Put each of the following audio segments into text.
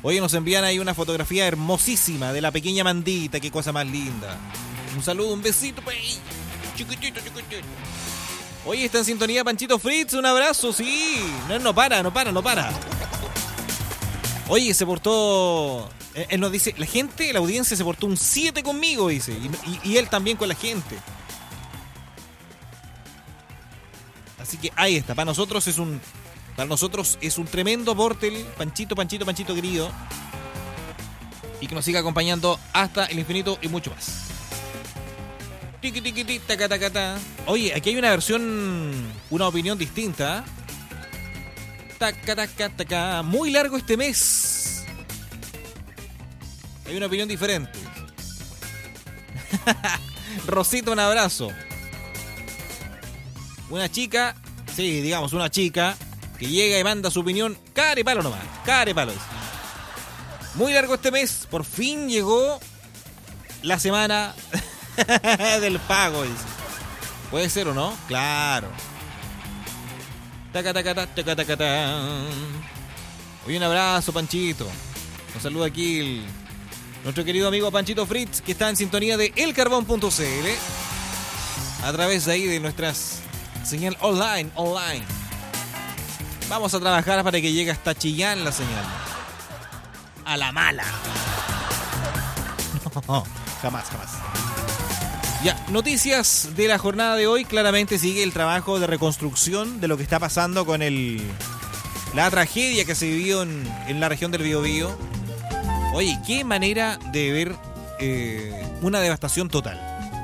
Oye, nos envían ahí una fotografía hermosísima de la pequeña Mandita, qué cosa más linda. Un saludo, un besito, pues. Chiquitito, chiquitito. Oye, está en sintonía Panchito Fritz, un abrazo, sí. No para. Oye, se portó... Él nos dice, la audiencia se portó un 7 conmigo, dice. Y él también con la gente. Así que ahí está, para nosotros es un tremendo aporte el Panchito querido. Y que nos siga acompañando hasta el infinito y mucho más. Oye, aquí hay una versión, una opinión distinta. Muy largo este mes. Hay una opinión diferente. Rosita, un abrazo. Una chica que llega y manda su opinión, cara y palo nomás, Muy largo este mes, por fin llegó la semana del pago, dice. ¿Puede ser o no? Claro. Oye, un abrazo, Panchito. Nos saluda aquí nuestro querido amigo Panchito Fritz, que está en sintonía de elcarbón.cl a través de ahí de nuestras señal online. Vamos a trabajar para que llegue hasta Chillán la señal. A la mala. No, jamás. Ya, noticias de la jornada de hoy. Claramente sigue el trabajo de reconstrucción de lo que está pasando con la tragedia que se vivió en la región del Biobío. Oye, qué manera de ver una devastación total.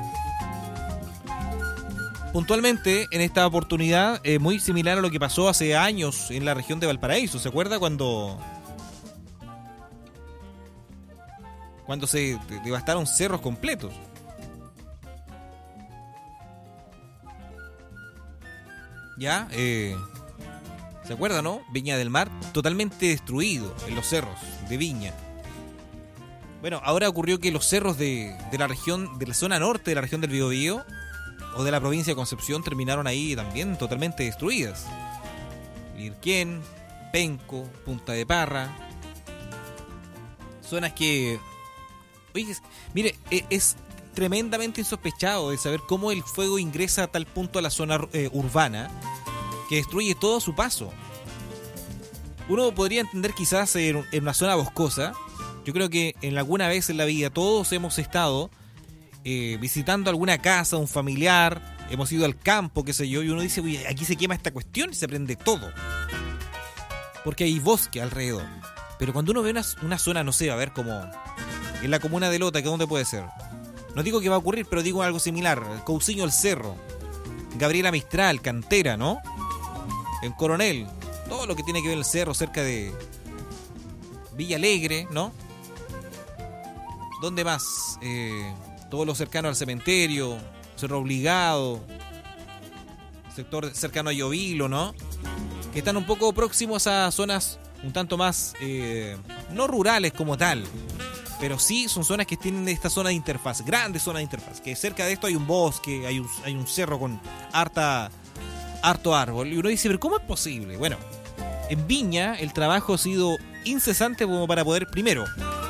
Puntualmente, en esta oportunidad, muy similar a lo que pasó hace años en la región de Valparaíso. ¿Se acuerda cuando se devastaron cerros completos? ¿Ya? ¿Se acuerda, no? Viña del Mar, totalmente destruido en los cerros de Viña. Bueno, ahora ocurrió que los cerros de la región, de la zona norte de la región del Biobío, o de la provincia de Concepción, terminaron ahí también totalmente destruidas. Lirquén, Penco, Punta de Parra. Zonas que... Oye, mire, es tremendamente insospechado de saber cómo el fuego ingresa a tal punto a la zona urbana que destruye todo su paso. Uno podría entender quizás en una zona boscosa. Yo creo que en alguna vez en la vida todos hemos estado visitando alguna casa, un familiar, hemos ido al campo, qué sé yo, y uno dice, uy, aquí se quema esta cuestión y se prende todo. Porque hay bosque alrededor. Pero cuando uno ve una zona, no sé, a ver, como en la comuna de Lota, que ¿dónde puede ser? No digo que va a ocurrir, pero digo algo similar. Cousiño el Cerro, Gabriela Mistral, Cantera, ¿no? En Coronel, todo lo que tiene que ver el cerro cerca de Villa Alegre, ¿no? ¿Dónde más? Todo lo cercano al cementerio, Cerro Obligado, sector cercano a Llovilo, ¿no? Que están un poco próximos a zonas un tanto más, no rurales como tal, pero sí son zonas que tienen esta zona de interfaz, grandes zonas de interfaz, que cerca de esto hay un bosque, hay un cerro con harto árbol, y uno dice, pero ¿cómo es posible? Bueno, en Viña el trabajo ha sido incesante como para poder, primero,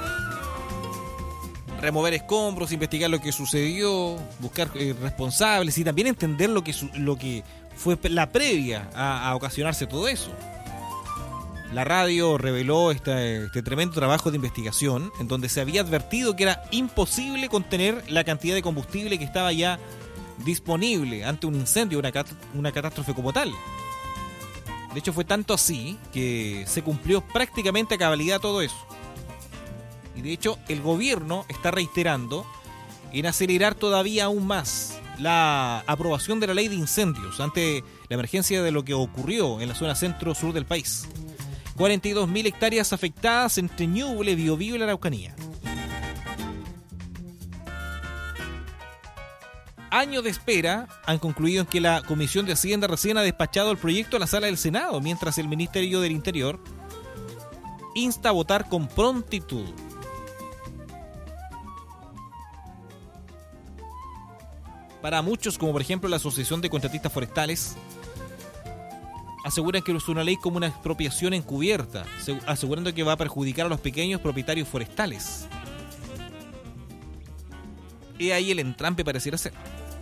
remover escombros, investigar lo que sucedió, buscar responsables y también entender lo que fue la previa a ocasionarse todo eso. La radio reveló este tremendo trabajo de investigación en donde se había advertido que era imposible contener la cantidad de combustible que estaba ya disponible ante un incendio, una catástrofe como tal. De hecho, fue tanto así que se cumplió prácticamente a cabalidad todo eso. Y de hecho, el gobierno está reiterando en acelerar todavía aún más la aprobación de la ley de incendios ante la emergencia de lo que ocurrió en la zona centro-sur del país. 42.000 hectáreas afectadas entre Ñuble, Biobío y la Araucanía. Años de espera han concluido en que la Comisión de Hacienda recién ha despachado el proyecto a la sala del Senado, mientras el Ministerio del Interior insta a votar con prontitud. Para muchos, como por ejemplo la Asociación de Contratistas Forestales, aseguran que es una ley como una expropiación encubierta, asegurando que va a perjudicar a los pequeños propietarios forestales. Y ahí el entrampe pareciera ser.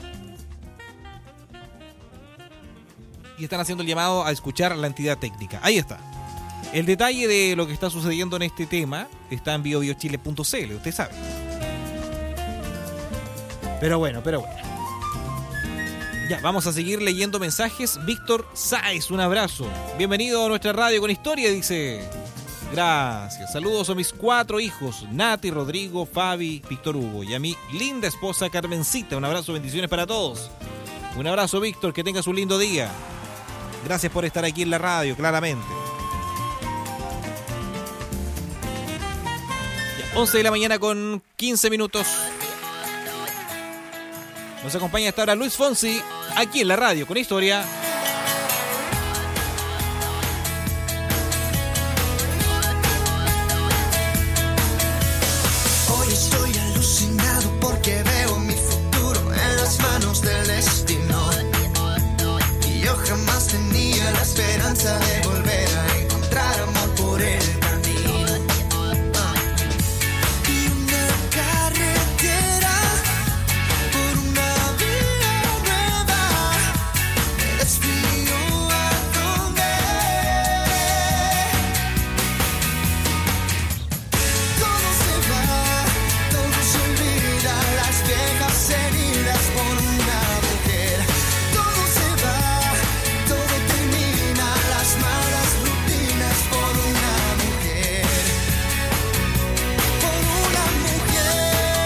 Y están haciendo el llamado a escuchar a la entidad técnica. Ahí está. El detalle de lo que está sucediendo en este tema está en biobiochile.cl, usted sabe. Pero bueno. Ya, vamos a seguir leyendo mensajes. Víctor Sáez, un abrazo. Bienvenido a nuestra radio con historia, dice. Gracias. Saludos a mis 4 hijos, Nati, Rodrigo, Fabi, Víctor Hugo, y a mi linda esposa Carmencita. Un abrazo, bendiciones para todos. Un abrazo, Víctor, que tengas un lindo día. Gracias por estar aquí en la radio, claramente. 11 de la mañana con 15 minutos. Nos acompaña hasta ahora Luis Fonsi, aquí en la radio con historia. Hoy estoy alucinado porque veo mi futuro en las manos del destino. Y yo jamás tenía la esperanza de volver a encontrar amor por el camino. Y una carretera por una vía nueva me desvío a donde todo se va, todo se olvida, las viejas heridas por una mujer. Todo se va, todo termina, las malas rutinas por una mujer. Por una mujer.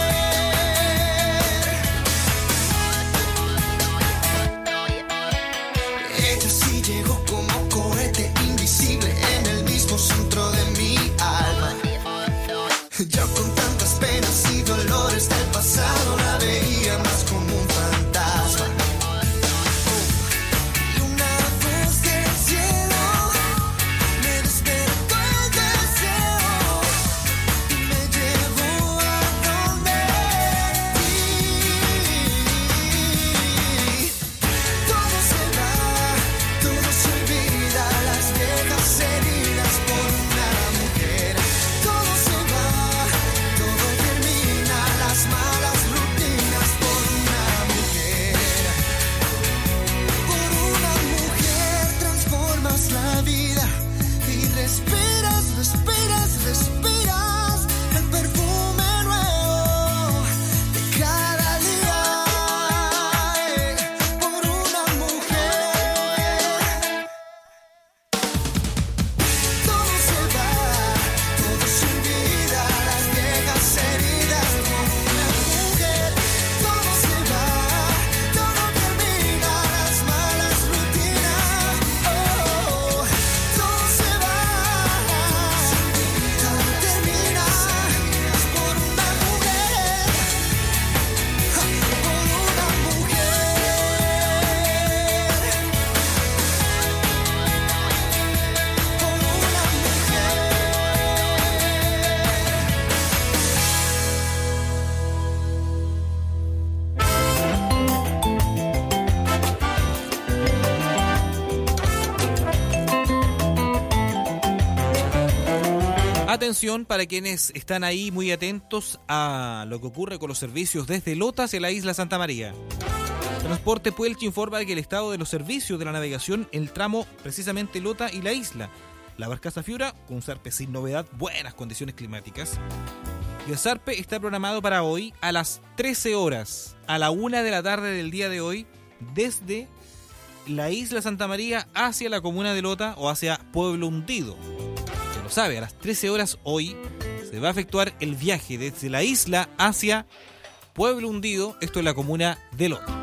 Ella sí llegó como cohete invisible en el mismo centro de mi alma. Yo con tantas penas y dolores del pasado la veía más como un fantasma. Y una voz del cielo me despertó el deseo y me llevó a donde ti. Todo se va, todo se olvida, las viejas heridas por una mujer. Todo se va, todo termina, las malas rutinas por una mujer. Por una mujer transformas la vida y respiras, respiras, respiras el perfume nuevo de cada día. Por una mujer. Todo se va, todo se olvida, las viejas heridas por una mujer. Todo se va, todo termina, las malas rutinas. Oh, todo se va, todo termina por una mujer. Por una mujer. Por una mujer. Atención para quienes están ahí muy atentos a lo que ocurre con los servicios desde Lota hacia la isla Santa María. Transporte Puelche informa que el estado de los servicios de la navegación en el tramo precisamente Lota y la isla. La barcaza Fiura, con un zarpe sin novedad, buenas condiciones climáticas. Y el zarpe está programado para hoy a las 13 horas, a la 1 de la tarde del día de hoy, desde la isla Santa María hacia la comuna de Lota o hacia Pueblo Hundido. Ya lo sabe, a las 13 horas hoy se va a efectuar el viaje desde la isla hacia Pueblo Hundido, esto es la comuna de Lota.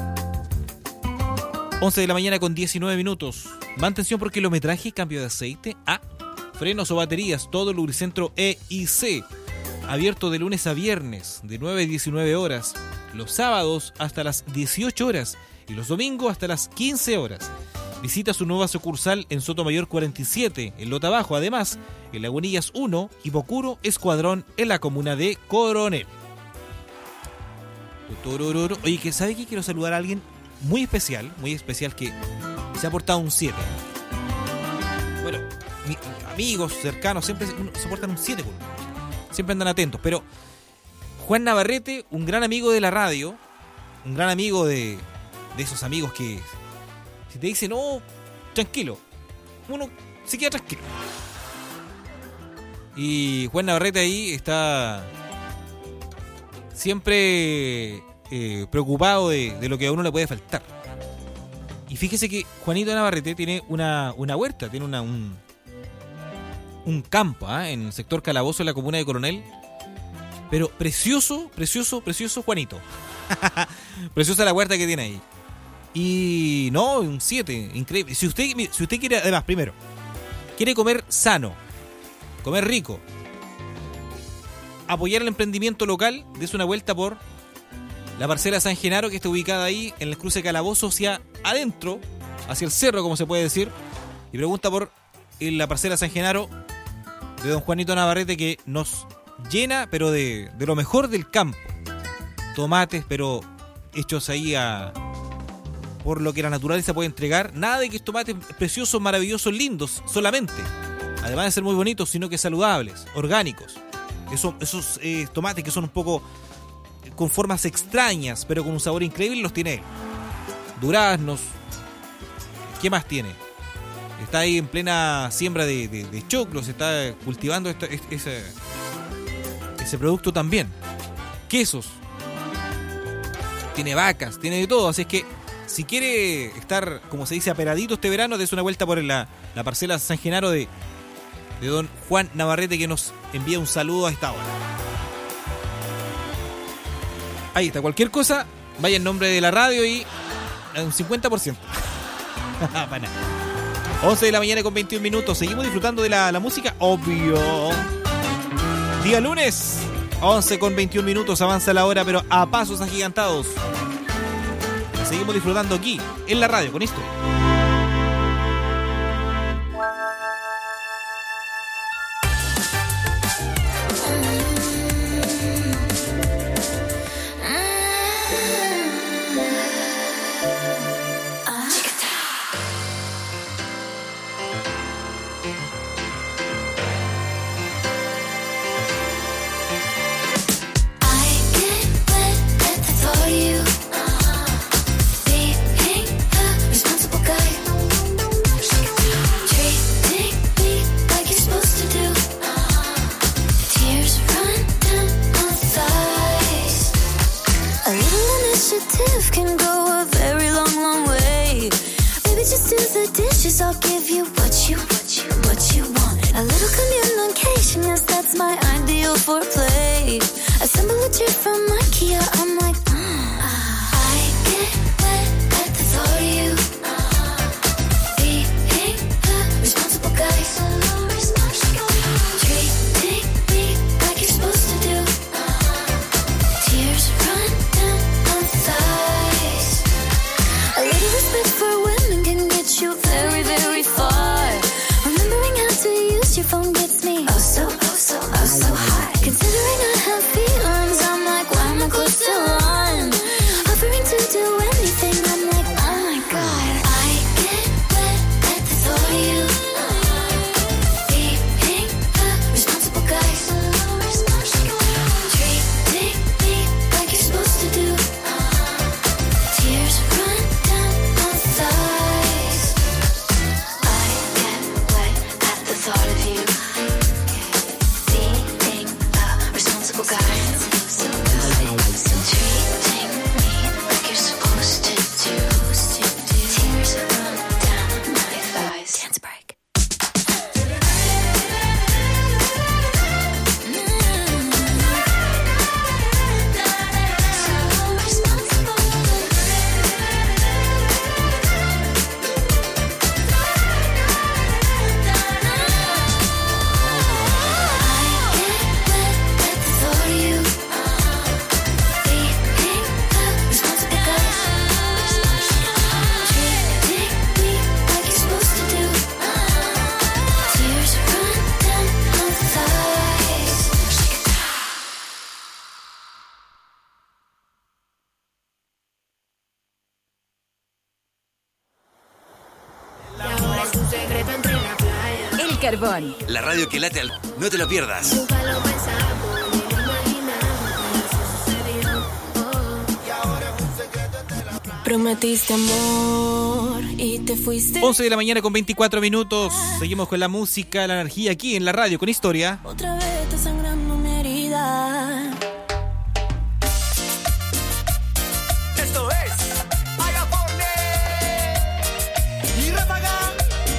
11 de la mañana con 19 minutos. Mantención por kilometraje y cambio de aceite. Frenos o baterías, todo Lubricentro E y C. Abierto de lunes a viernes, de 9 a 19 horas. Los sábados hasta las 18 horas y los domingos hasta las 15 horas. Visita su nueva sucursal en Sotomayor 47, en Lota Bajo. Además, en Lagunillas 1 y Bocuro Escuadrón, en la comuna de Coronel. Oye, que ¿sabe qué? Quiero saludar a alguien muy especial que se ha portado un 7. bueno, amigos cercanos siempre se portan un 7 con uno. Siempre andan atentos. Pero Juan Navarrete, un gran amigo de la radio, un gran amigo de esos amigos que si te dicen, no, tranquilo, uno se queda tranquilo. Y Juan Navarrete ahí está siempre preocupado de lo que a uno le puede faltar. Y fíjese que Juanito Navarrete tiene una huerta, tiene un campo en el sector Calabozo, en la comuna de Coronel. Pero precioso Juanito. Preciosa la huerta que tiene ahí. Y no, un 7, increíble. Si usted quiere, además, primero, quiere comer sano, comer rico, apoyar el emprendimiento local, dése una vuelta por la parcela San Genaro, que está ubicada ahí en el cruce Calabozo hacia adentro, hacia el cerro, como se puede decir, y pregunta por la parcela San Genaro de don Juanito Navarrete, que nos llena, pero de lo mejor del campo. Tomates, pero hechos ahí por lo que la naturaleza puede entregar. Nada de que es tomates preciosos, maravillosos, lindos solamente, además de ser muy bonitos, sino que saludables, orgánicos. Esos tomates que son un poco con formas extrañas, pero con un sabor increíble, los tiene él. Duraznos. ¿Qué más tiene? Está ahí en plena siembra de choclos, está cultivando ese producto también. Quesos. Tiene vacas, tiene de todo. Así es que si quiere estar, como se dice, aperadito este verano, dése una vuelta por la parcela San Genaro de don Juan Navarrete, que nos envía un saludo a esta hora. Ahí está, cualquier cosa, vaya en nombre de la radio y un 50%. Para nada. 11 de la mañana con 21 minutos. Seguimos disfrutando de la música, obvio. Día lunes, 11 con 21 minutos. Avanza la hora, pero a pasos agigantados. Seguimos disfrutando aquí, en la radio, con esto. I'll give you what you want. A little communication, yes, that's my ideal foreplay. Assemble a chair from IKEA, I'm like, I get wet at the thought of you. Being the responsible guy, treating me like you're supposed to do. Tears run down my thighs. A little respect for women can get you very, very far. Remembering how to use your phone gets me oh so high. Considering I have feelings, I'm like, why am I close to one? Offering to do anything, I'm like, oh my god. I get wet at the thought of you. Being the responsible guy, treating me like you're supposed to do. Tears run down my thighs. I get wet at the thought of you. Being a responsible guy. Treating me like you're supposed to do. Tears run down my thighs. Dance break. I get wet at the thought of you. Carbón. La radio que late al... No te lo pierdas. Nunca lo pensamos, ni lo imaginamos, sucedió. Prometiste amor y te fuiste. 11 de la mañana con 24 minutos. Seguimos con la música, la energía aquí en la radio con historia. Otra vez está sangrando mi herida. Esto es Agaporne y Ráfaga.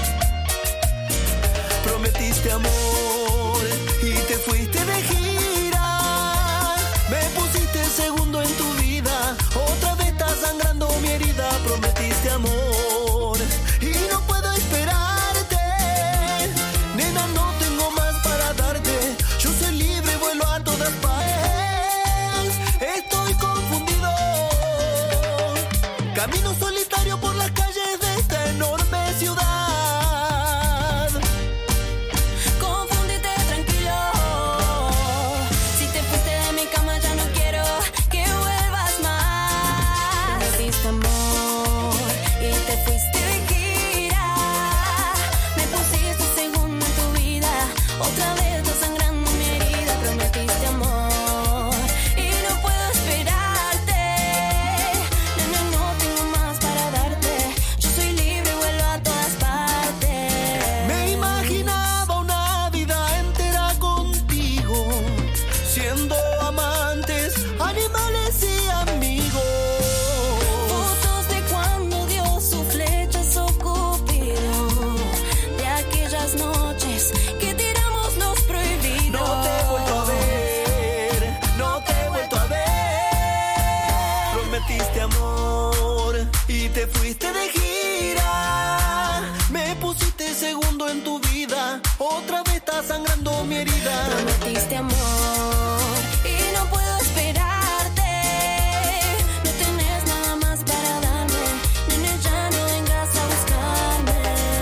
Prometiste amor y te fuiste de gira. Me pusiste segundo en tu vida. Otra vez está sangrando mi herida. Prometiste amor y no puedo esperarte. Nena, no tengo más para darte. Yo soy libre, vuelo a todas partes. Estoy confundido. Camino solitario por las calles de esta enorme ciudad. Confundite tranquilo. Si te fuiste de mi cama ya no quiero que vuelvas más. Prometiste amor y te fuiste de gira. Me pusiste segundo en tu vida. Otra vez está sangrando mi herida. Prometiste amor y no puedo esperarte. Nena, no tengo más para darte. Yo soy libre, vuelo a todas partes. Me imaginaba una vida entera contigo, siendo amantes, animales y amigos. Fotos de cuando dio su flechazo Cupido, de aquellas noches que tiramos los prohibidos. No te he vuelto a ver, no te he vuelto a ver. Prometiste amor y te fuiste de gira. Me pusiste segundo en tu vida. Otra vez está sangrando mi herida. Prometiste amor y no puedo esperarte. No tenés nada más para darme. Nene, ya no vengas a buscarme.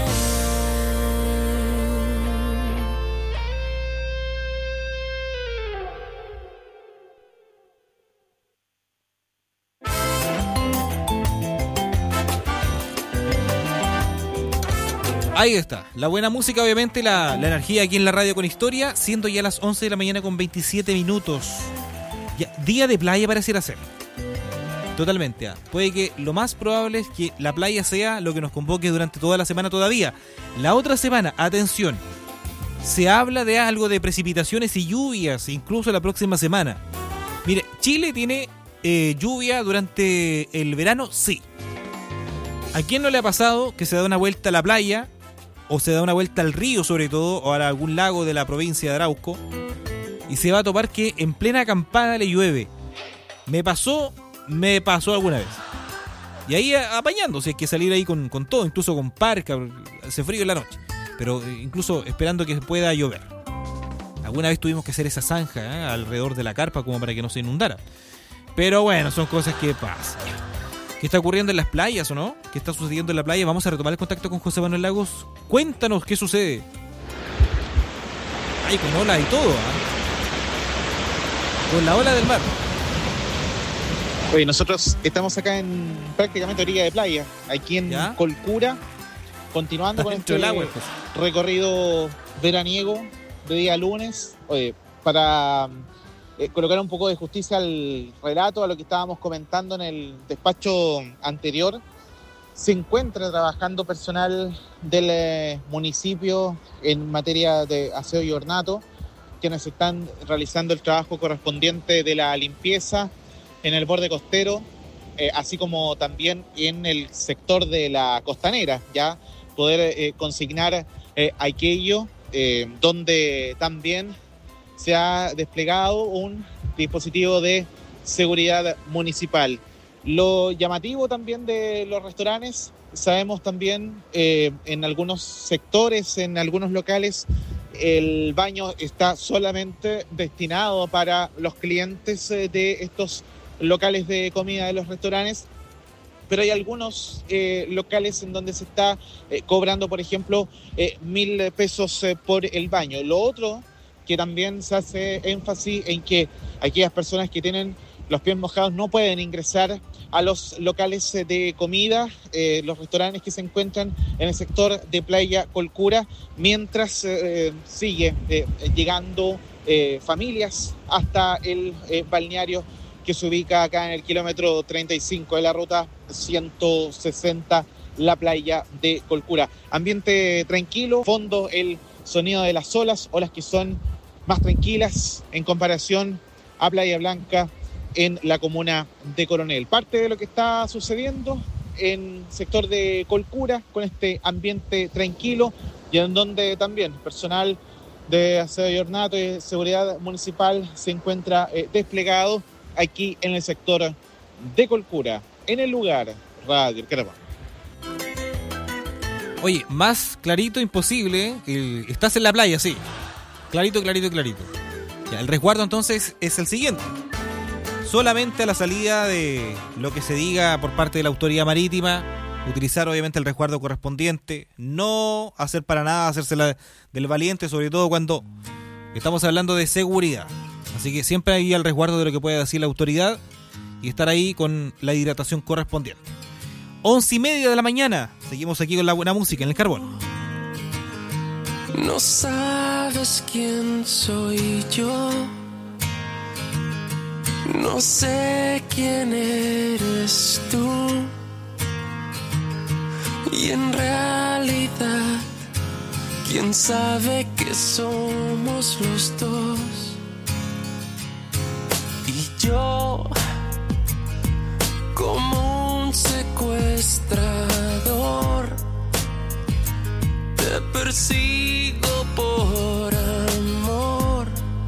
Ahí está, la buena música, obviamente, la energía aquí en la radio con historia, siendo ya las 11 de la mañana con 27 minutos. Ya, día de playa pareciera ser. Totalmente. Puede que lo más probable es que la playa sea lo que nos convoque durante toda la semana todavía. La otra semana, atención, se habla de algo de precipitaciones y lluvias, incluso la próxima semana. Mire, Chile tiene lluvia durante el verano, sí. ¿A quién no le ha pasado que se da una vuelta a la playa, o se da una vuelta al río sobre todo, o a algún lago de la provincia de Arauco, y se va a topar que en plena acampada le llueve? Me pasó alguna vez. Y ahí apañándose, hay que salir ahí con todo, incluso con parca, hace frío en la noche, pero incluso esperando que pueda llover. Alguna vez tuvimos que hacer esa zanja alrededor de la carpa como para que no se inundara. Pero bueno, son cosas que pasan. ¿Qué está ocurriendo en las playas o no? ¿Qué está sucediendo en la playa? Vamos a retomar el contacto con José Manuel Lagos. Cuéntanos qué sucede. Ay, con ola y todo, con la ola del mar. Oye, nosotros estamos acá en prácticamente orilla de playa, aquí en ¿Ya? Colcura, continuando con Dentro este del agua, pues. recorrido veraniego de día lunes. Oye, para colocar un poco de justicia al relato, a lo que estábamos comentando en el despacho anterior, se encuentra trabajando personal del municipio en materia de aseo y ornato, quienes están realizando el trabajo correspondiente de la limpieza en el borde costero, así como también en el sector de la costanera, ya poder consignar aquello donde también se ha desplegado un dispositivo de seguridad municipal. Lo llamativo también de los restaurantes, sabemos también en algunos sectores, en algunos locales, el baño está solamente destinado para los clientes de estos locales de comida de los restaurantes, pero hay algunos locales en donde se está cobrando, por ejemplo, 1.000 pesos por el baño. Lo otro que también se hace énfasis en que aquellas personas que tienen Los pies mojados no pueden ingresar a los locales de comida, los restaurantes que se encuentran en el sector de Playa Colcura, mientras sigue llegando familias hasta el balneario que se ubica acá en el kilómetro 35 de la ruta 160, la playa de Colcura. Ambiente tranquilo, fondo el sonido de las olas que son más tranquilas en comparación a Playa Blanca en la comuna de Coronel. Parte de lo que está sucediendo en el sector de Colcura con este ambiente tranquilo y en donde también personal de aseo y ornato y seguridad municipal se encuentra desplegado aquí en el sector de Colcura, en el lugar Radio El Caraván. Oye, más clarito imposible. Estás en la playa, sí. Clarito. Ya, el resguardo entonces es el siguiente. Solamente a la salida de lo que se diga por parte de la autoridad marítima, utilizar obviamente el resguardo correspondiente, no hacer para nada, hacerse del valiente, sobre todo cuando estamos hablando de seguridad. Así que siempre hay el resguardo de lo que puede decir la autoridad y estar ahí con la hidratación correspondiente. 11:30 de la mañana, seguimos aquí con la buena música en el Carbón. No sabes quién soy yo, no sé quién eres tú, y en realidad, quién sabe que somos los dos. Y yo, como un secuestrador, te persigo por amor.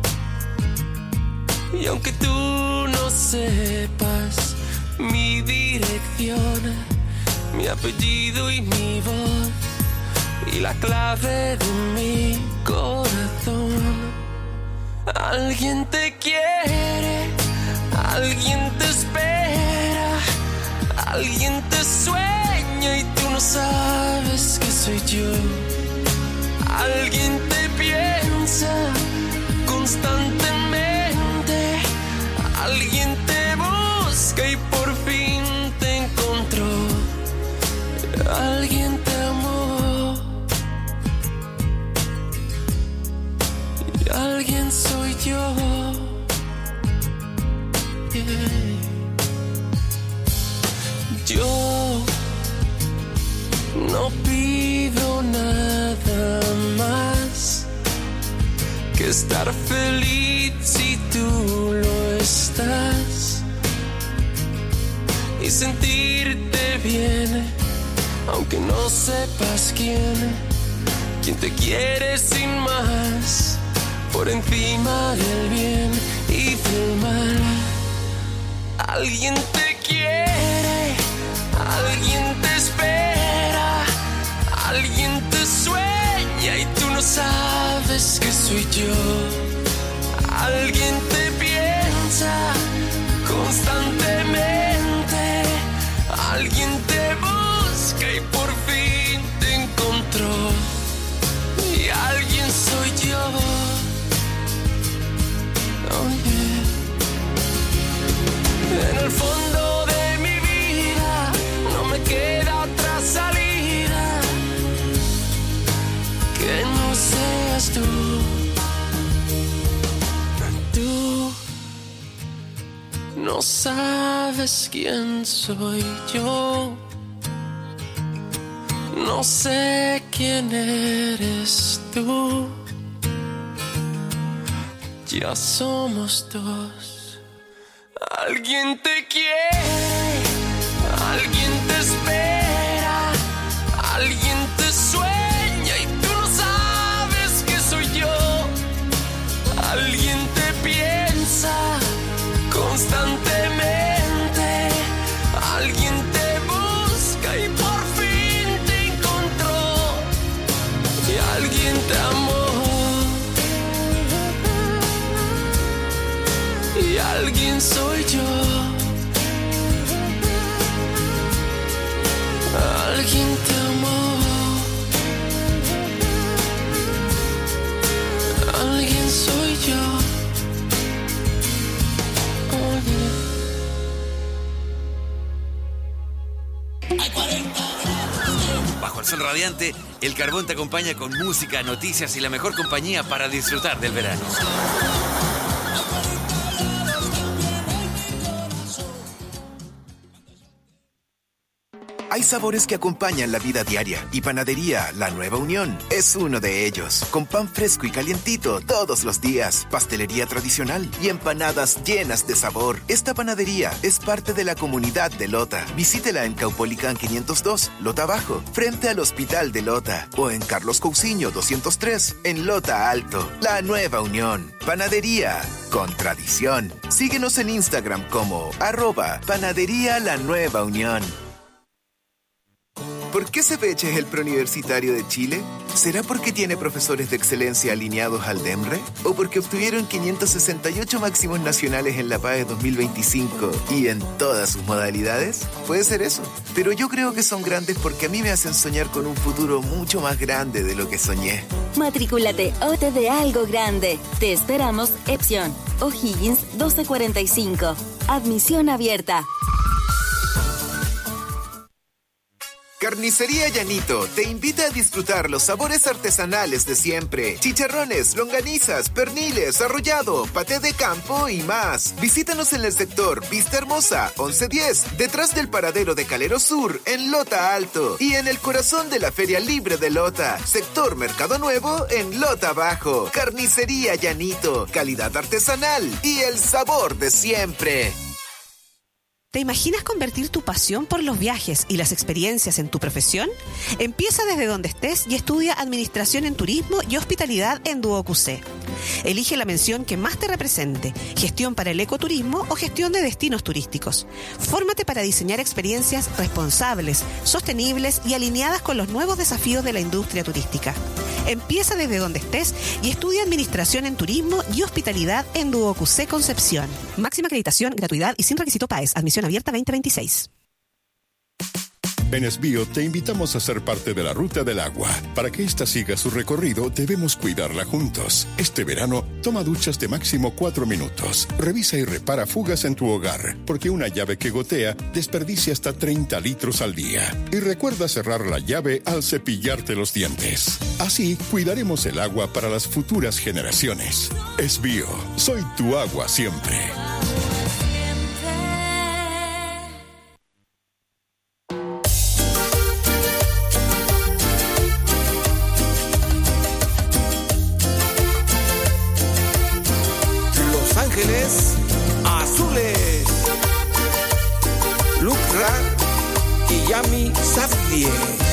Y aunque tú no sepas mi dirección, mi apellido y mi voz, y la clave de mi corazón, alguien te quiere, alguien te espera, alguien te sueña y tú no sabes que soy yo. Alguien te piensa constantemente, alguien te busca y por fin te encontró. Alguien te amó y alguien soy yo. Yo no pido nada más que estar feliz si tú lo estás y sentirte bien, aunque no sepas quién te quiere sin más, por encima del bien y del mal. Alguien te quiere, alguien te espera, alguien te sueña y tú no sabes que soy yo. Alguien te piensa constantemente, alguien te busca y por fin te encontró. Y alguien soy yo. Oh, yeah. En el fondo de mi vida no me queda otra salida que no seas tú. Tú no sabes quién soy yo, no sé quién eres tú. Ya somos dos. Alguien te quiere, alguien te espera, alguien te sueña y tú no sabes que soy yo. Alguien te piensa constantemente, alguien te busca y por fin te encontró. Y alguien te amó. Y alguien soy yo. Alguien te amó. Alguien soy yo. Oh, yeah. Sol Radiante, el Carbón te acompaña con música, noticias y la mejor compañía para disfrutar del verano. Hay sabores que acompañan la vida diaria y Panadería La Nueva Unión es uno de ellos. Con pan fresco y calientito todos los días, pastelería tradicional y empanadas llenas de sabor. Esta panadería es parte de la comunidad de Lota. Visítela en Caupolicán 502, Lota Bajo, frente al Hospital de Lota, o en Carlos Cousiño 203, en Lota Alto. La Nueva Unión. Panadería con tradición. Síguenos en Instagram como @Panadería La Nueva Unión. ¿Por qué CEPECH es el preuniversitario de Chile? ¿Será porque tiene profesores de excelencia alineados al DEMRE? ¿O porque obtuvieron 568 máximos nacionales en la PAE 2025 y en todas sus modalidades? Puede ser eso. Pero yo creo que son grandes porque a mí me hacen soñar con un futuro mucho más grande de lo que soñé. Matricúlate o te dé algo grande. Te esperamos, Epsilon. O'Higgins 1245. Admisión abierta. Carnicería Llanito te invita a disfrutar los sabores artesanales de siempre. Chicharrones, longanizas, perniles, arrollado, paté de campo y más. Visítanos en el sector Vista Hermosa 1110, detrás del paradero de Calero Sur, en Lota Alto. Y en el corazón de la Feria Libre de Lota, sector Mercado Nuevo, en Lota Bajo. Carnicería Llanito, calidad artesanal y el sabor de siempre. ¿Te imaginas convertir tu pasión por los viajes y las experiencias en tu profesión? Empieza desde donde estés y estudia Administración en Turismo y Hospitalidad en DuoQC. Elige la mención que más te represente, gestión para el ecoturismo o gestión de destinos turísticos. Fórmate para diseñar experiencias responsables, sostenibles y alineadas con los nuevos desafíos de la industria turística. Empieza desde donde estés y estudia Administración en Turismo y Hospitalidad en DuoQC Concepción. Máxima acreditación, gratuidad y sin requisito PAES. Admisión abierta 2026. En Esbío te invitamos a ser parte de la Ruta del Agua. Para que ésta siga su recorrido, debemos cuidarla juntos. Este verano, toma duchas de máximo 4 minutos. Revisa y repara fugas en tu hogar, porque una llave que gotea desperdicia hasta 30 litros al día. Y recuerda cerrar la llave al cepillarte los dientes. Así, cuidaremos el agua para las futuras generaciones. Esbío, soy tu agua siempre. Azules, Lucra y Yami Safdie.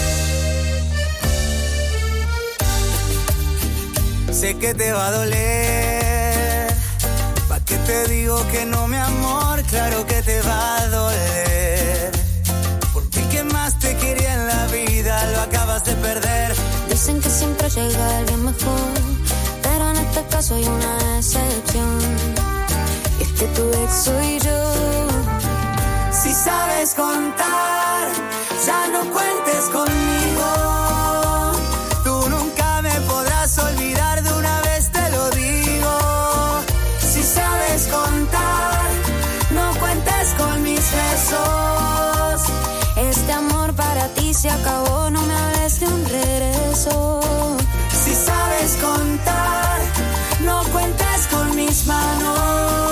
Sé que te va a doler. ¿Pa' qué te digo que no, mi amor? Claro que te va a doler. Porque el que más te quería en la vida lo acabas de perder. Dicen que siempre llega alguien mejor, pero en este caso hay una excepción. Es que tu ex soy yo. Si sabes contar, ya no cuentes conmigo. Tú nunca me podrás olvidar, de una vez te lo digo. Si sabes contar, no cuentes con mis besos. Este amor para ti se acabó, no me hables de un regreso. Si sabes contar, no cuentes con mis manos.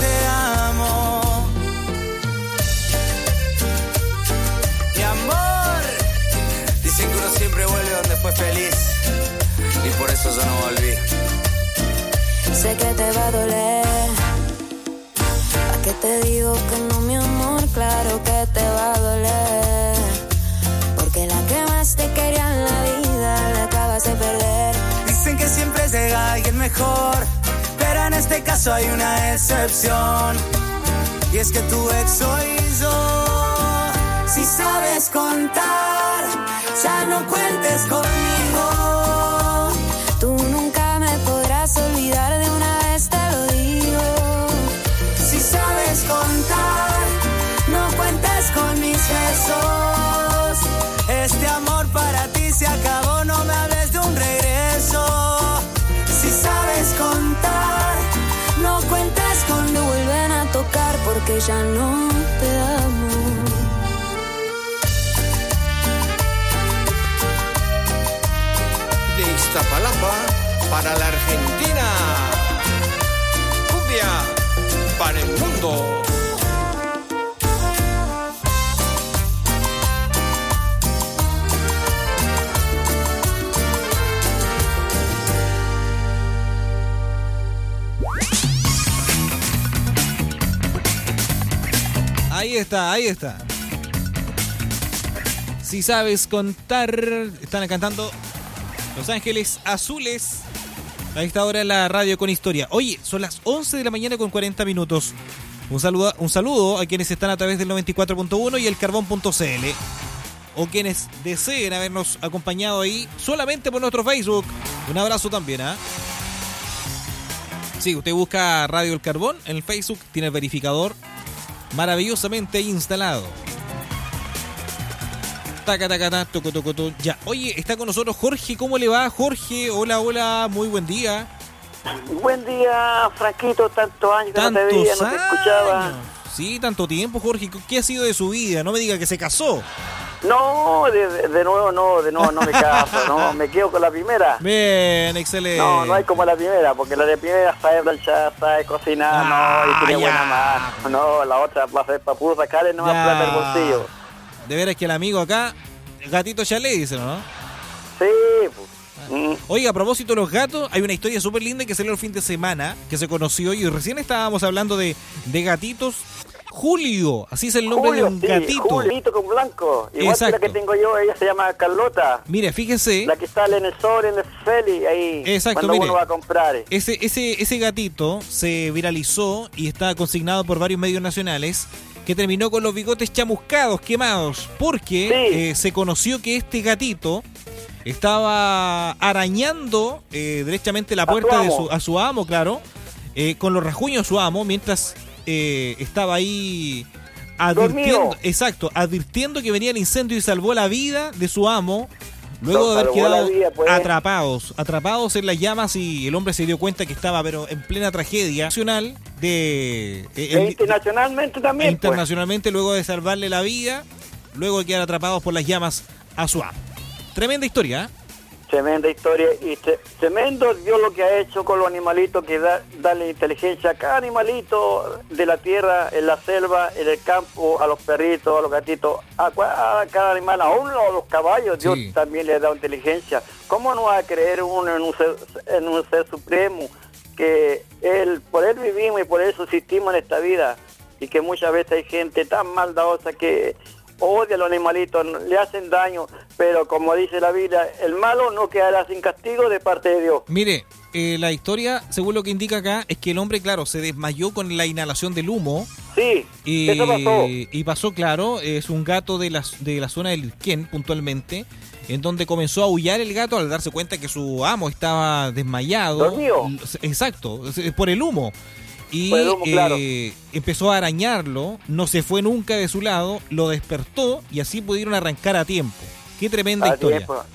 Siempre vuelve donde fue feliz, y por eso yo no volví. Sé que te va a doler. ¿Pa' qué te digo que no, mi amor? Claro que te va a doler. Porque la que más te quería en la vida la acabas de perder. Dicen que siempre llega alguien mejor, pero en este caso hay una excepción. Y es que tu ex soy yo. Si sabes contar, ya no cuentes conmigo. Tú nunca me podrás olvidar, de una vez te lo digo. Si sabes contar, no cuentes con mis besos. Este amor para ti se acabó, no me hables de un regreso. Si sabes contar, no cuentes con me vuelven a tocar porque ya no te amo. Iztapalapa para la Argentina. Cumbia para el mundo. Ahí está. Si sabes contar, están cantando Los Ángeles Azules a esta hora en la radio con historia. Oye, son las 11 de la mañana con 40 minutos. Un saludo a quienes están a través del 94.1 y el carbón.cl, o quienes deseen habernos acompañado ahí solamente por nuestro Facebook. Un abrazo también, ¿ah? Sí, usted busca Radio El Carbón en el Facebook, tiene el verificador maravillosamente instalado. Taca, toco. Ya, oye, está con nosotros Jorge. ¿Cómo le va, Jorge? Hola, muy buen día. Buen día, Franquito, tantos años que no te veía, no te escuchaba. Sí, tanto tiempo, Jorge. ¿Qué ha sido de su vida? No me diga que se casó. No, de nuevo no me caso, no, me quedo con la primera. Bien, excelente. No hay como la primera, porque la de primera sabe planchar, sabe cocinar, y tiene buena mano. No, la otra va a ser para puro sacarle no más plata del bolsillo. De veras que el amigo acá, gatito chalet, dice, ¿no? Sí, pues. Oiga, a propósito de los gatos, hay una historia súper linda que salió el fin de semana, que se conoció, y recién estábamos hablando de gatitos. Julio, así es el nombre de un gatito. Julito con blanco. Igual que la que tengo yo, ella se llama Carlota. Mire, fíjese. La que sale en el sobre, en el Feli, ahí. Exacto, cuando mire, uno va a comprar. Ese gatito se viralizó y está consignado por varios medios nacionales, que terminó con los bigotes chamuscados, quemados, porque se conoció que este gatito estaba arañando derechamente la puerta a su amo, claro, con los rasguños de su amo, mientras estaba ahí advirtiendo que venía el incendio, y salvó la vida de su amo luego de haber quedado atrapados en las llamas, y el hombre se dio cuenta que estaba pero en plena tragedia nacional internacionalmente también. Internacionalmente, luego de salvarle la vida, luego de quedar atrapados por las llamas a su amo. Tremenda historia, ¿eh? Tremenda historia, y tremendo Dios lo que ha hecho con los animalitos, que darle inteligencia a cada animalito de la tierra, en la selva, en el campo, a los perritos, a los gatitos, a cada animal, aún a los caballos. Dios también le ha dado inteligencia. ¿Cómo no va a creer uno en un ser supremo, que por él vivimos y por él subsistimos en esta vida, y que muchas veces hay gente tan maldadosa que odia a los animalitos, le hacen daño, pero como dice la Biblia, el malo no quedará sin castigo de parte de Dios. Mire, la historia, según lo que indica acá, es que el hombre, claro, se desmayó con la inhalación del humo. Sí, eso pasó. Y pasó, claro, es un gato de la zona del Quén, puntualmente, en donde comenzó a aullar el gato al darse cuenta que su amo estaba desmayado. ¿Dormido? Exacto, por el humo. Y claro, empezó a arañarlo, no se fue nunca de su lado, lo despertó y así pudieron arrancar a tiempo. Qué tremenda historia. Tiempo.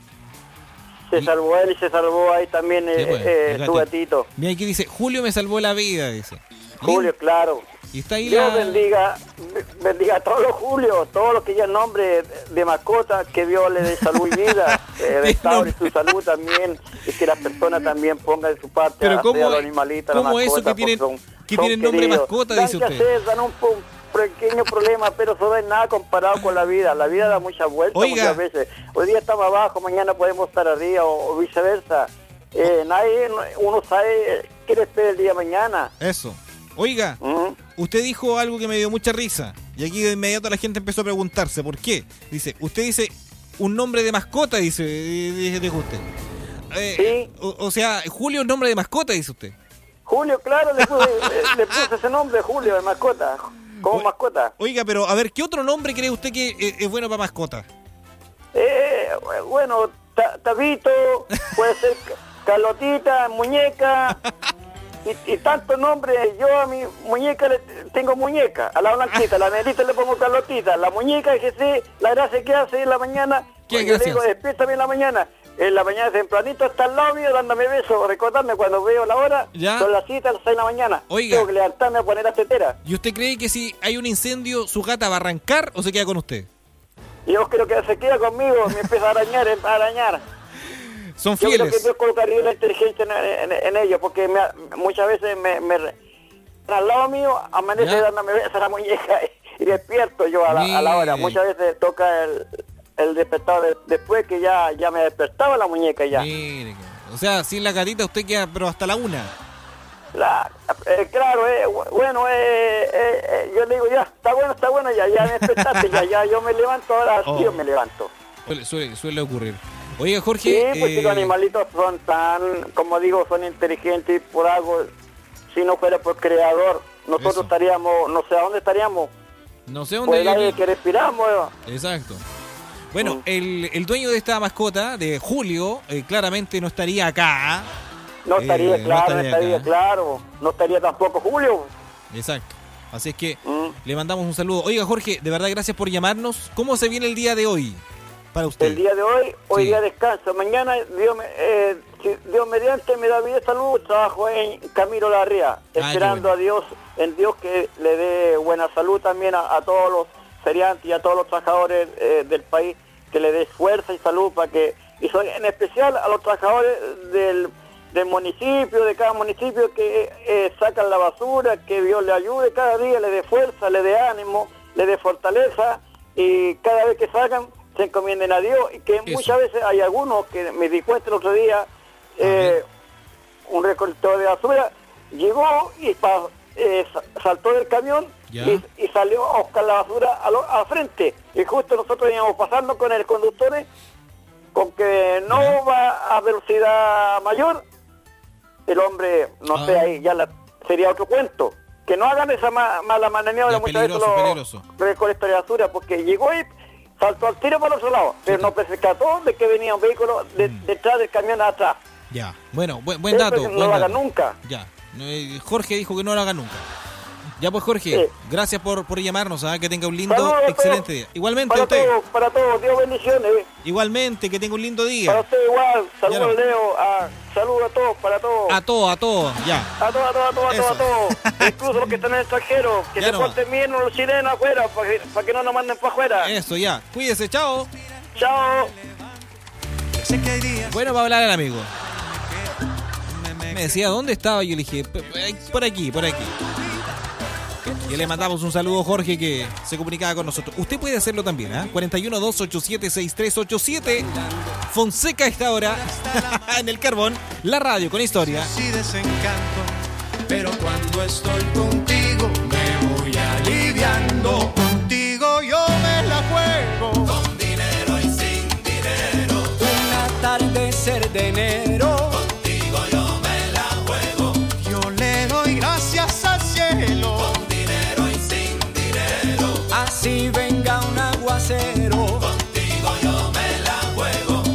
Se salvó él y se salvó ahí también su gatito. Mira, aquí dice, Julio me salvó la vida, dice. Julio, claro. Y está ahí Dios bendiga a todos los Julios, todos los que ya nombre de mascota, que Dios le dé salud y vida, restaure su salud también, y que las personas también pongan de su parte. Pero a los animalitos, ¿cómo las eso mascotas, que tienen nombre de mascota, dice usted? Dan un pequeño problema, pero eso no es nada comparado con la vida. La vida da muchas vueltas. Oiga. Muchas veces. Hoy día estamos abajo, mañana podemos estar arriba, o viceversa. Uno sabe qué le espera el día de mañana. Eso. Oiga, usted dijo algo que me dio mucha risa, y aquí de inmediato la gente empezó a preguntarse por qué. Usted dice un nombre de mascota, dijo usted. Sí. O sea, Julio es nombre de mascota, dice usted. Julio, claro, le puse ese nombre, Julio, de mascota, como mascota. Oiga, pero a ver, ¿qué otro nombre cree usted que es bueno para mascota? Bueno, Tabito, puede ser Carlotita, Muñeca... Y tantos nombres. Yo a mi muñeca tengo muñeca, a la blanquita, a la negrita le pongo Carlotita, la muñeca que sé, la gracia que hace en la mañana. ¿Qué yo digo, despiértame en la mañana tempranito hasta el lado mío, dándome besos, recordarme cuando veo la hora, son las 7 a las 6 de la mañana. Oiga. Tengo que levantarme a poner la tetera. ¿Y usted cree que si hay un incendio, su gata va a arrancar o se queda con usted? Yo creo que se queda conmigo, me empieza a arañar. Son Yo creo que fieles. Dios colocaría la inteligencia en ellos, porque muchas veces al lado mío amanece Ya. dándome besos a la muñeca y despierto yo a la hora. Mire. Muchas veces toca el despertador después que ya me despertaba la muñeca ya. Mire, o sea, sin la gatita usted queda, pero hasta la 1. Claro, bueno, yo le digo, ya, está bueno, ya me despertaste, ya yo me levanto, ahora Oh. sí yo me levanto. Suele ocurrir. Oiga, Jorge. Sí, pues los animalitos son tan, como digo, son inteligentes y por algo, si no fuera por creador, nosotros Eso. estaríamos, no sé a dónde estaríamos, No sé por dónde. el aire que respiramos. Exacto. Bueno, el dueño de esta mascota, de Julio, claramente no estaría acá. No estaría acá. claro, no estaría tampoco Julio. Exacto. Así es que le mandamos un saludo. Oiga, Jorge, de verdad gracias por llamarnos. ¿Cómo se viene el día de hoy para usted? El día de hoy Sí. día descanso. Mañana, si Dios mediante me da vida y salud, trabajo en Camilo Larrea, esperando a Dios, en Dios que le dé buena salud también a todos los feriantes y a todos los trabajadores del país, que le dé fuerza y salud para que, y en especial a los trabajadores del municipio, de cada municipio que sacan la basura, que Dios le ayude cada día, le dé fuerza, le dé ánimo, le dé fortaleza, y cada vez que salgan se encomienden a Dios, y que muchas veces hay algunos que me di cuenta el otro día, un recolector de basura llegó y saltó del camión y salió a buscar la basura a frente, y justo nosotros íbamos pasando con el conductor con que no va a velocidad mayor. El hombre, no sé, ahí ya sería otro cuento. Que no hagan esa mala maniobra muchas veces los recolectores de basura, porque llegó y saltó al tiro para el otro lado, pero no se percató de que venía un vehículo detrás del camión atrás. Ya, bueno, buen dato. Eso no lo hagan nunca. Ya, Jorge dijo que no lo haga nunca. Ya pues, Jorge, gracias por llamarnos, que tenga un lindo, Saludos excelente día. Igualmente para usted. para todos, Dios bendiciones. Igualmente, que tenga un lindo día. Para usted igual, Ya saludos Leo, saludos a todos, para todos. A todos, ya. A todos. Incluso los que están en el extranjero, que Ya se nomás. porten bien los chilenos afuera, para que no nos manden para afuera. Eso, ya. Cuídese, chao. Chao. Bueno, va a hablar el amigo. Me decía, ¿dónde estaba? Yo le dije, por aquí. Y le mandamos un saludo a Jorge, que se comunicaba con nosotros. Usted puede hacerlo también, 41-287-6387. Fonseca está ahora en el Carbón, la radio con historia. Sí, desencanto, pero cuando estoy contigo me voy aliviando. Contigo yo me la juego, con dinero y sin dinero. Un atardecer de enero, contigo yo me la juego. Yo le doy gracias al cielo, con dinero y sin dinero. Así venga un aguacero, contigo yo me la juego.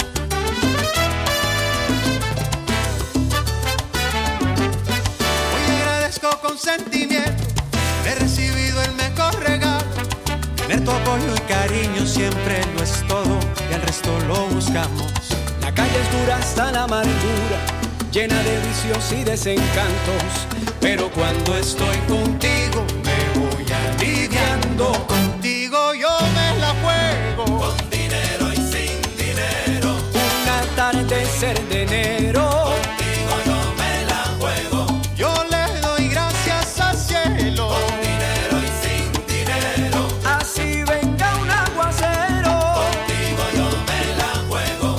Hoy agradezco con sentimiento, he recibido el mejor regalo. Tener tu apoyo y cariño siempre lo es todo, y el resto lo buscamos. La calle es dura hasta la amargura, llena de vicios y desencantos, pero cuando estoy contigo me voy aliviando. Contigo yo me la juego, con dinero y sin dinero. Un atardecer de enero, contigo yo me la juego. Yo le doy gracias al cielo, con dinero y sin dinero. Así venga un aguacero, contigo yo me la juego.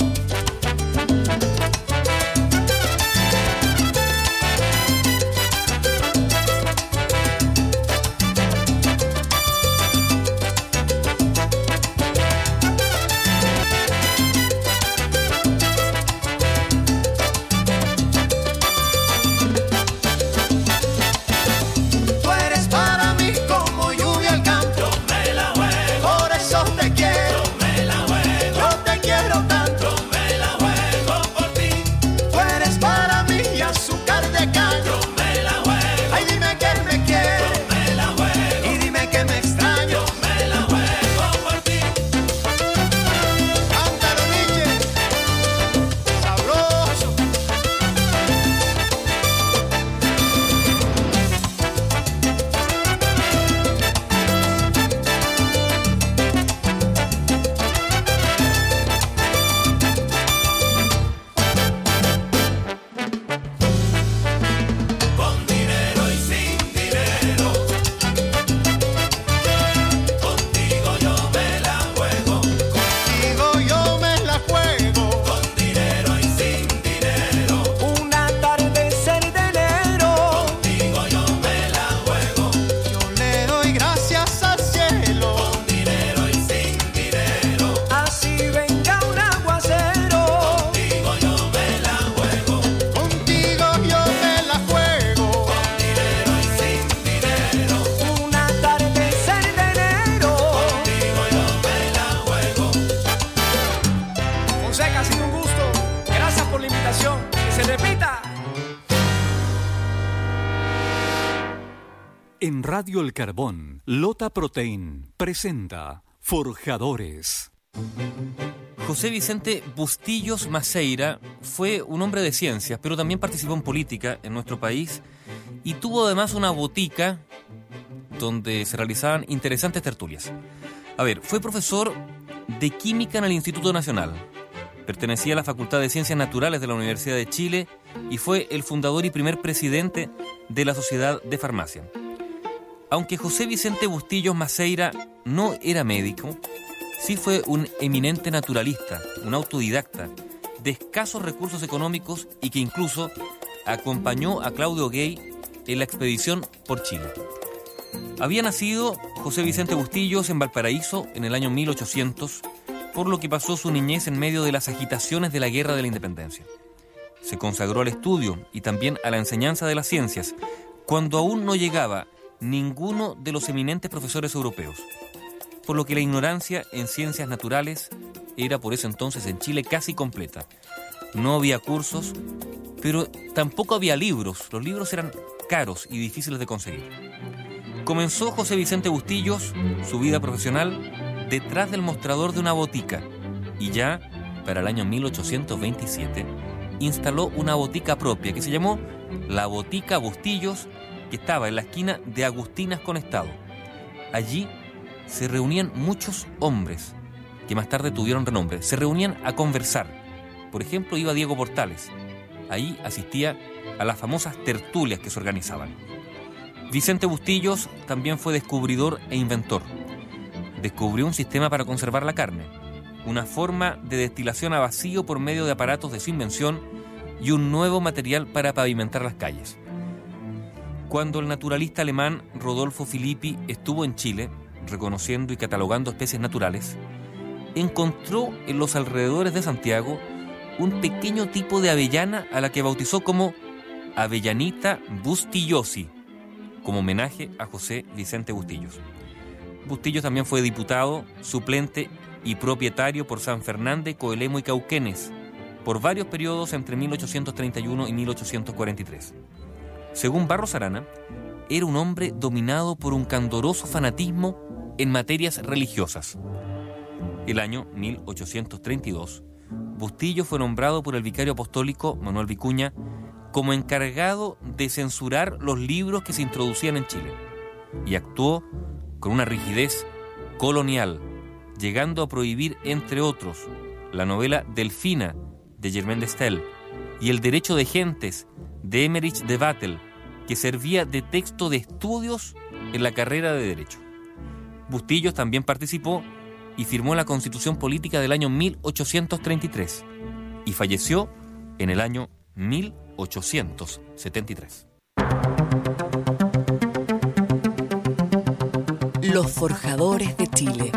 En Radio El Carbón, Lota Protein presenta Forjadores. José Vicente Bustillos Maceira fue un hombre de ciencias, pero también participó en política en nuestro país y tuvo además una botica donde se realizaban interesantes tertulias. A ver, fue profesor de química en el Instituto Nacional, pertenecía a la Facultad de Ciencias Naturales de la Universidad de Chile y fue el fundador y primer presidente de la Sociedad de Farmacia. Aunque José Vicente Bustillos Maceira no era médico, sí fue un eminente naturalista, un autodidacta, de escasos recursos económicos y que incluso acompañó a Claudio Gay en la expedición por Chile. Había nacido José Vicente Bustillos en Valparaíso en el año 1800, por lo que pasó su niñez en medio de las agitaciones de la Guerra de la Independencia. Se consagró al estudio y también a la enseñanza de las ciencias, cuando aún no llegaba ninguno de los eminentes profesores europeos, por lo que la ignorancia en ciencias naturales era por ese entonces en Chile casi completa. No había cursos, pero tampoco había libros. Los libros eran caros y difíciles de conseguir. Comenzó José Vicente Bustillos su vida profesional detrás del mostrador de una botica y ya para el año 1827 instaló una botica propia que se llamó la Botica Bustillos, que estaba en la esquina de Agustinas con Estado. Allí se reunían muchos hombres que más tarde tuvieron renombre. Se reunían a conversar. Por ejemplo, iba Diego Portales. Ahí asistía a las famosas tertulias que se organizaban. Vicente Bustillos también fue descubridor e inventor. Descubrió un sistema para conservar la carne, una forma de destilación a vacío por medio de aparatos de su invención y un nuevo material para pavimentar las calles. Cuando el naturalista alemán Rodolfo Filippi estuvo en Chile, reconociendo y catalogando especies naturales, encontró en los alrededores de Santiago un pequeño tipo de avellana a la que bautizó como Avellanita Bustillosi, como homenaje a José Vicente Bustillos. Bustillos también fue diputado, suplente y propietario por San Fernández, Coelemo y Cauquenes, por varios periodos entre 1831 y 1843. Según Barros Arana, era un hombre dominado por un candoroso fanatismo en materias religiosas. El año 1832, Bustillos fue nombrado por el vicario apostólico Manuel Vicuña como encargado de censurar los libros que se introducían en Chile y actuó con una rigidez colonial, llegando a prohibir, entre otros, la novela Delfina de Germain de Stel y El derecho de gentes de Emmerich de Vattel, que servía de texto de estudios en la carrera de Derecho. Bustillos también participó y firmó la Constitución Política del año 1833 y falleció en el año 1873. Los Forjadores de Chile.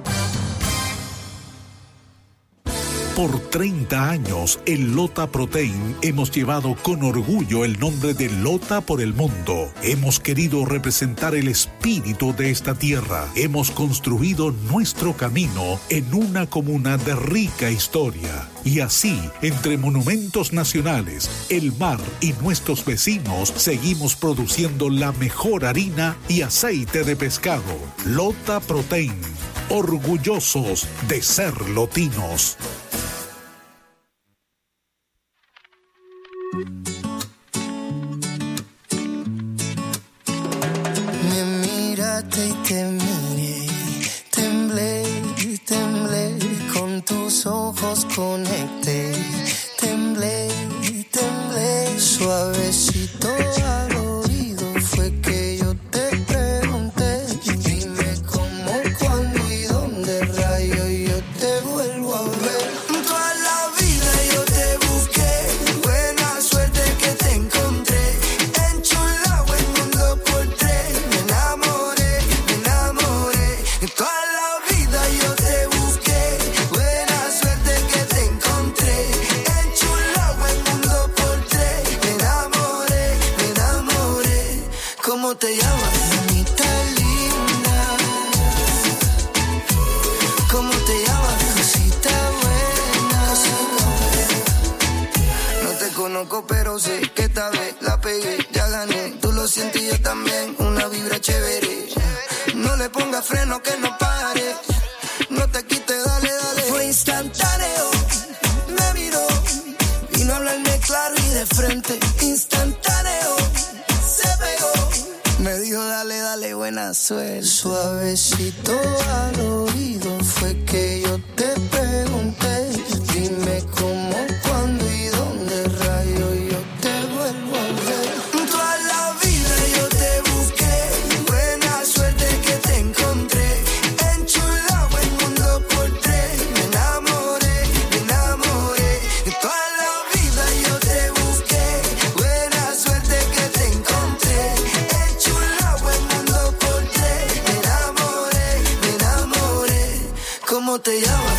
Por 30 años, en Lota Protein hemos llevado con orgullo el nombre de Lota por el mundo. Hemos querido representar el espíritu de esta tierra. Hemos construido nuestro camino en una comuna de rica historia. Y así, entre monumentos nacionales, el mar y nuestros vecinos, seguimos produciendo la mejor harina y aceite de pescado. Lota Protein, orgullosos de ser lotinos. Me miraste y te miré, temblé, temblé, con tus ojos conecté, temblé, temblé, suavecito al oído fue que yo te pregunté, dime cómo, cuándo y dónde rayo yo te vuelvo a ver. Toda la vida yo te busqué, buena suerte que te encontré, enchulado el mundo por tres, me enamoré, toda la vida yo te busqué, buena suerte que te encontré, enchulado el mundo por tres, me enamoré, ¿cómo te llamas? Mamita linda, ¿cómo te llamas? Cosita buena, no te conozco pero sé que esta vez la pegué, ya gané, tú lo sientes y yo también, una vibra chévere. No le ponga freno que no pare. No te quite, dale, dale. Fue instantáneo, me miró. Vino a hablarme claro y de frente. Instantáneo, se pegó. Me dijo, dale, dale, buena suerte. Suavecito al oído fue que yo te pregunté. Dime cómo, cuándo y dónde rayo yo te vuelvo a ver. Toda la vida yo te busqué. Buena suerte que te encontré. Enchulado el mundo por tres. Me enamoré, me enamoré. Toda la vida yo te busqué. Buena suerte que te encontré. Enchulado el mundo por tres. Me enamoré, me enamoré. ¿Cómo te llamas?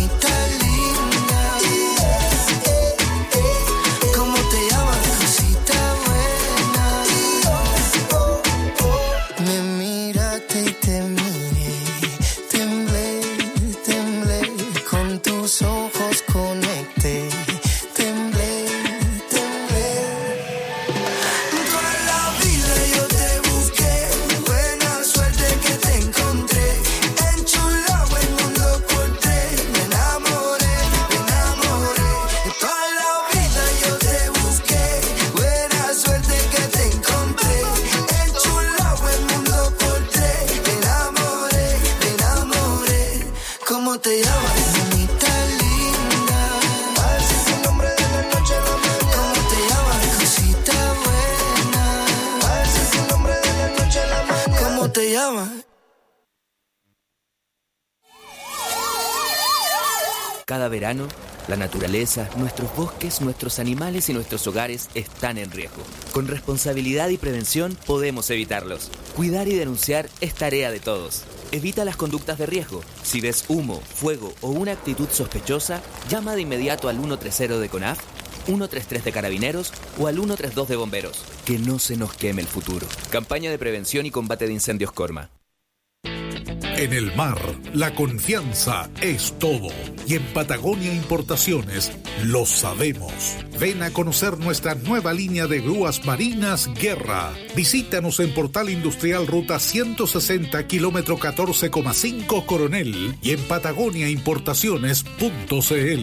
Cada verano, la naturaleza, nuestros bosques, nuestros animales y nuestros hogares están en riesgo. Con responsabilidad y prevención podemos evitarlos. Cuidar y denunciar es tarea de todos. Evita las conductas de riesgo. Si ves humo, fuego o una actitud sospechosa, llama de inmediato al 130 de CONAF, 133 de Carabineros o al 132 de Bomberos. Que no se nos queme el futuro. Campaña de prevención y combate de incendios Corma. En el mar, la confianza es todo. Y en Patagonia Importaciones lo sabemos. Ven a conocer nuestra nueva línea de grúas marinas Guerra. Visítanos en Portal Industrial Ruta 160, kilómetro 14,5 Coronel y en patagoniaimportaciones.cl.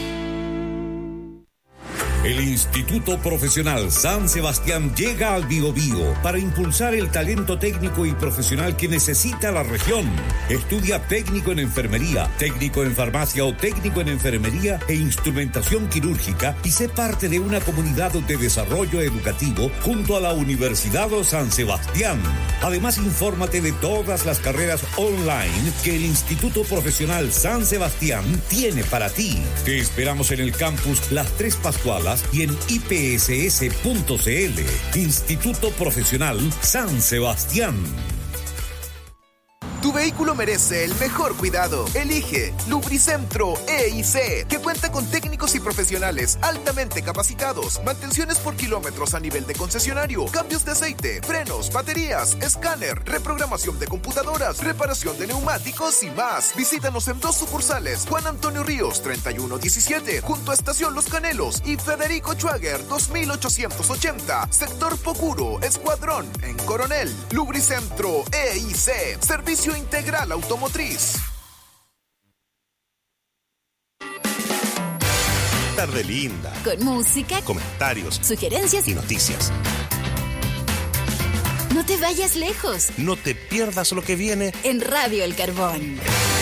El Instituto Profesional San Sebastián llega al Biobío para impulsar el talento técnico y profesional que necesita la región. Estudia técnico en enfermería, técnico en farmacia o técnico en enfermería e instrumentación quirúrgica y sé parte de una comunidad de desarrollo educativo junto a la Universidad San Sebastián. Además, infórmate de todas las carreras online que el Instituto Profesional San Sebastián tiene para ti. Te esperamos en el campus Las Tres Pascualas y en ipss.cl. Instituto Profesional San Sebastián. Tu vehículo merece el mejor cuidado. Elige Lubricentro E&C, que cuenta con técnicos y profesionales altamente capacitados, mantenciones por kilómetros a nivel de concesionario, cambios de aceite, frenos, baterías, escáner, reprogramación de computadoras, reparación de neumáticos y más. Visítanos en 2 sucursales: Juan Antonio Ríos 3117, junto a Estación Los Canelos, y Federico Schwager 2880, sector Pocuro, Escuadrón, en Coronel. Lubricentro E&C, servicio integral automotriz. Tarde linda. Con música, Comentarios, sugerencias y noticias. No te vayas lejos. No te pierdas lo que viene En Radio El Carbón.